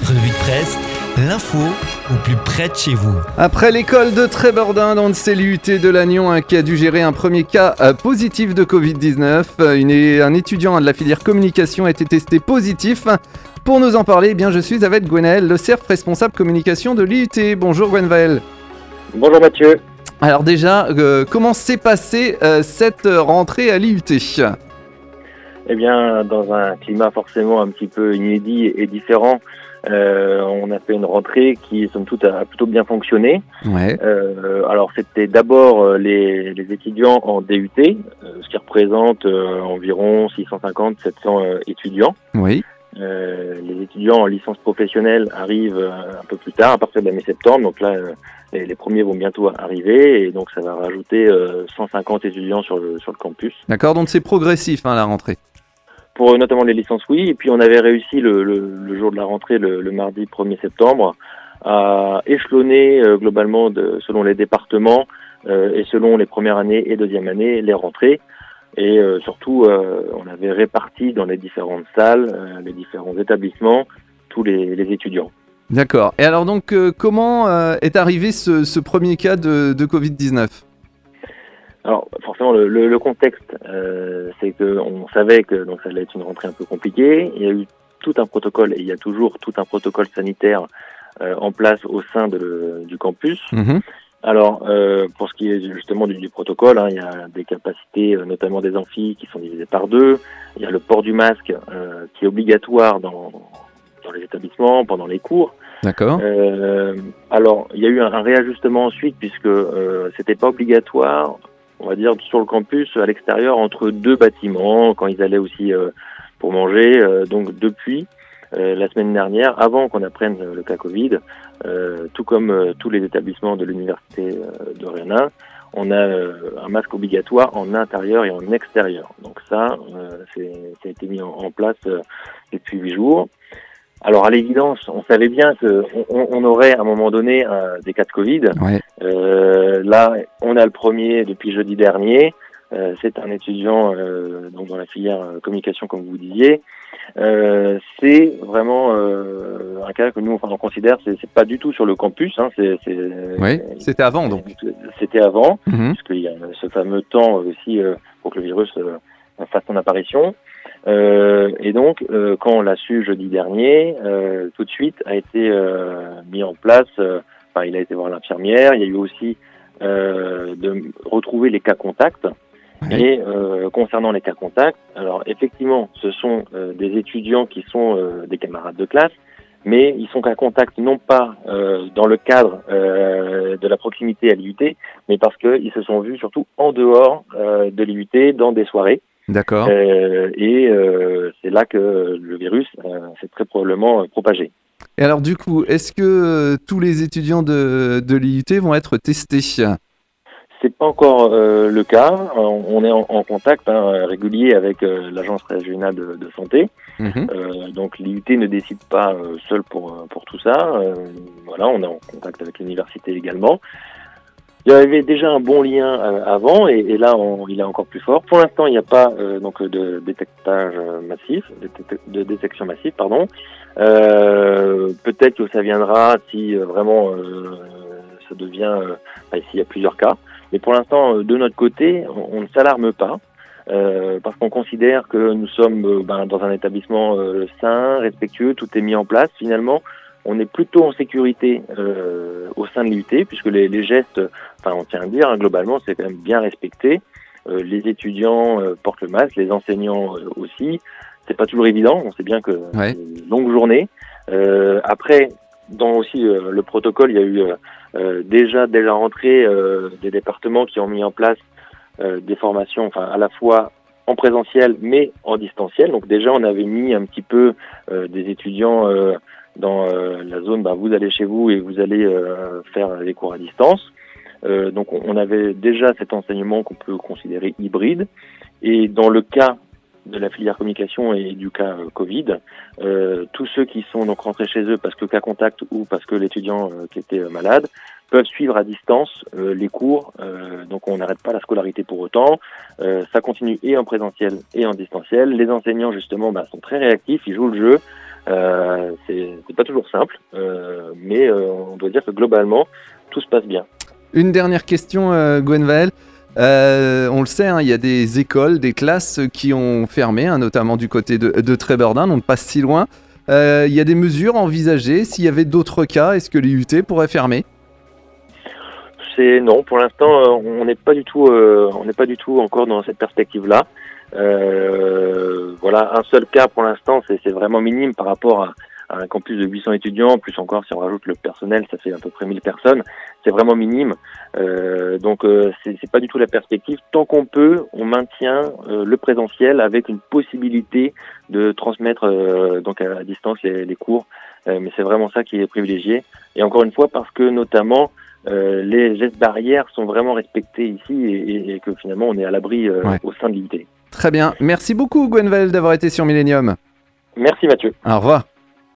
Revue de presse, l'info au plus près de chez vous. Après l'école de Trébordin dans le CLUT de Lannion, qui a dû gérer un premier cas positif de Covid-19, un étudiant de la filière communication a été testé positif. Pour nous en parler, je suis avec Gwenaël Le Cerf, responsable communication de l'IUT. Bonjour Gwenaël. Bonjour Mathieu. Alors déjà, comment s'est passée cette rentrée à l'IUT ? Eh bien, dans un climat forcément un petit peu inédit et différent, on a fait une rentrée qui, somme toute, a plutôt bien fonctionné. Ouais. Alors, c'était d'abord les étudiants en DUT, ce qui représente environ 650-700 étudiants. Oui. Les étudiants en licence professionnelle arrivent un peu plus tard, à partir de la mi-septembre. Donc là, les premiers vont bientôt arriver et donc ça va rajouter 150 étudiants sur le campus. D'accord, donc c'est progressif la rentrée. Pour notamment les licences, oui. Et puis on avait réussi le jour de la rentrée, le mardi 1er septembre, à échelonner globalement selon les départements et selon les premières années et deuxième années les rentrées. Et surtout, on avait réparti dans les différentes salles, les différents établissements, tous les étudiants. D'accord. Et alors donc, comment est arrivé ce premier cas de Covid-19 ? Alors forcément, le contexte, c'est qu'on savait que donc ça allait être une rentrée un peu compliquée. Il y a eu tout un protocole, et il y a toujours tout un protocole sanitaire en place au sein du campus. Mm-hmm. Alors, pour ce qui est justement du protocole, il y a des capacités, notamment des amphis, qui sont divisées par 2. Il y a le port du masque qui est obligatoire dans les établissements, pendant les cours. D'accord. Alors, il y a eu un réajustement ensuite, puisque c'était pas obligatoire, on va dire, sur le campus, à l'extérieur, entre 2 bâtiments, quand ils allaient aussi pour manger. Donc, depuis la semaine dernière, avant qu'on apprenne le cas Covid, tout comme tous les établissements de l'université de Rennes, on a un masque obligatoire en intérieur et en extérieur. Donc ça a été mis en place depuis 8 jours. Alors à l'évidence, on savait bien qu'on aurait à un moment donné des cas de Covid. Ouais. Là, on a le premier depuis jeudi dernier. C'est un étudiant donc dans la filière communication, comme vous disiez. C'est vraiment un cas que nous on considère, c'est pas du tout sur le campus. Oui, c'était avant donc. C'était avant, Mm-hmm. puisqu'il y a ce fameux temps aussi pour que le virus fasse son apparition. Et donc, quand on l'a su jeudi dernier, tout de suite a été mis en place. Il a été voir l'infirmière. Il y a eu aussi de retrouver les cas contacts. Oui. Et concernant les cas contacts, alors effectivement, ce sont des étudiants qui sont des camarades de classe, mais ils sont cas contacts non pas dans le cadre de la proximité à l'IUT, mais parce qu'ils se sont vus surtout en dehors de l'IUT, dans des soirées. D'accord. Et c'est là que le virus s'est très probablement propagé. Et alors du coup, est-ce que tous les étudiants de l'IUT vont être testés ? C'est pas encore le cas. On est en contact régulier avec l'agence régionale de santé. Mm-hmm. Donc l'IUT ne décide pas seul pour tout ça. Voilà, on est en contact avec l'université également. Il y avait déjà un bon lien avant et là il est encore plus fort. Pour l'instant, il n'y a pas donc de détectage massif, de détection massive, pardon. Peut-être que ça viendra si vraiment ça devient s'il y a plusieurs cas. Mais pour l'instant, de notre côté, on ne s'alarme pas parce qu'on considère que nous sommes dans un établissement sain, respectueux, tout est mis en place. Finalement, on est plutôt en sécurité au sein de l'IUT puisque les gestes, on tient à dire, globalement, c'est quand même bien respecté. Les étudiants portent le masque, les enseignants aussi. C'est pas toujours évident, on sait bien que Ouais. c'est une longue journée. Après, dans aussi le protocole, il y a eu déjà dès la rentrée des départements qui ont mis en place des formations, à la fois en présentiel mais en distanciel. Donc déjà, on avait mis un petit peu des étudiants dans la zone, vous allez chez vous et vous allez faire les cours à distance. Donc on avait déjà cet enseignement qu'on peut considérer hybride. Et dans le cas de la filière communication et du cas Covid, tous ceux qui sont donc rentrés chez eux parce que cas contact ou parce que l'étudiant qui était malade peuvent suivre à distance les cours. Donc on n'arrête pas la scolarité pour autant. Ça continue et en présentiel et en distanciel. Les enseignants justement sont très réactifs, ils jouent le jeu. C'est pas toujours simple, mais on doit dire que globalement, tout se passe bien. Une dernière question, Gwenvael. On le sait, il y a des écoles, des classes qui ont fermé, notamment du côté de Trébeurdin, donc pas si loin. Il y a des mesures envisagées. S'il y avait d'autres cas, est-ce que l'IUT pourrait fermer ? Non, pour l'instant, on n'est pas du tout encore dans cette perspective-là. Voilà, un seul cas pour l'instant, c'est vraiment minime par rapport à un campus de 800 étudiants, plus encore si on rajoute le personnel, ça fait à peu près 1000 personnes. C'est vraiment minime. Donc c'est pas du tout la perspective. Tant qu'on peut, on maintient le présentiel avec une possibilité de transmettre donc à distance les cours. Mais c'est vraiment ça qui est privilégié. Et encore une fois, parce que notamment les gestes barrières sont vraiment respectés ici et que finalement on est à l'abri au sein de l'IUT. Très bien. Merci beaucoup Gwenvael d'avoir été sur Millennium. Merci Mathieu. Au revoir.